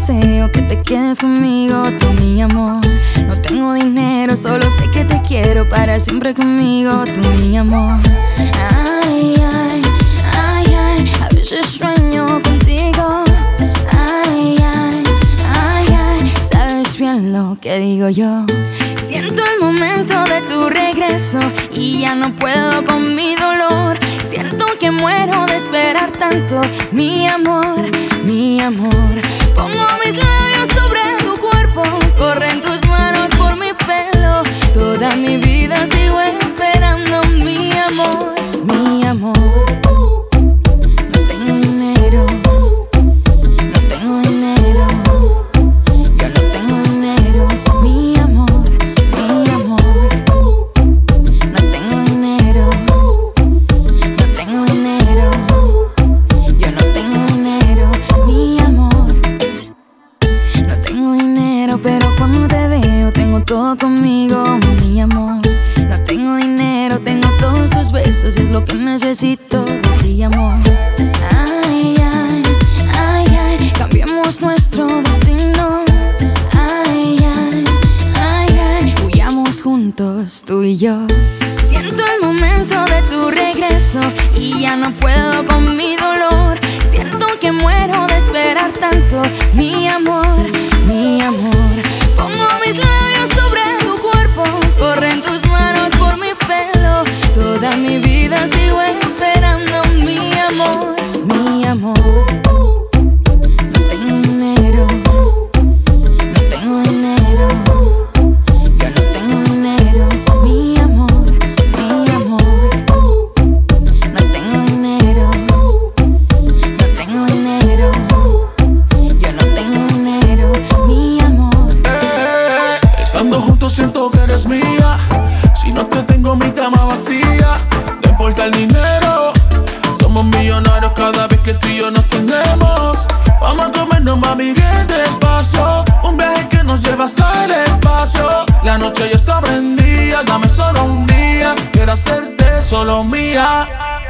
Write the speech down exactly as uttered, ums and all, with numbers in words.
deseo que te quedes conmigo, tú mi amor. No tengo dinero, solo sé que te quiero para siempre conmigo, tú mi amor. Ay, ay, ay, ay, a veces sueño contigo. Ay, ay, ay, ay, sabes bien lo que digo yo. Siento el momento de tu regreso y ya no puedo con mi dolor. Siento que muero de esperar tanto, mi amor, mi amor. Pongo mis labios sobre tu cuerpo, corren tus manos por mi pelo. Toda mi vida sigo esperando, mi amor, mi amor. No tengo dinero, no tengo dinero. Yo no tengo dinero, mi amor, mi amor. No tengo dinero, no tengo dinero. Yo no tengo dinero, mi amor. No tengo dinero, pero cuando te veo tengo todo conmigo, mi amor. No tengo dinero, tengo todos tus besos, es lo que necesito de ti, amor. Ay, ay, ay, ay, cambiemos nuestro destino. Ay, ay, ay, ay, huyamos juntos, tú y yo. Siento el momento de tu regreso y ya no puedo con mi dolor. Siento que muero de esperar tanto, mi amor, mi amor. Pongo mis labios sobre tu cuerpo, corren tus manos por mi pelo. Toda mi vida sigo esperando, mi amor, mi amor. No tengo dinero, no tengo dinero. Yo no tengo dinero, mi amor, mi amor. No tengo dinero, no tengo dinero. Yo no tengo dinero, mi amor. Eh, estando juntos siento que eres mía. Si no te tengo mi cama vacía, no importa el dinero. Somos millonarios cada vez que tú y yo nos tenemos. Vamos a comernos, mami, bien despacio. Un viaje que nos lleva al espacio. La noche ya está prendida, dame solo un día. Quiero hacerte solo mía.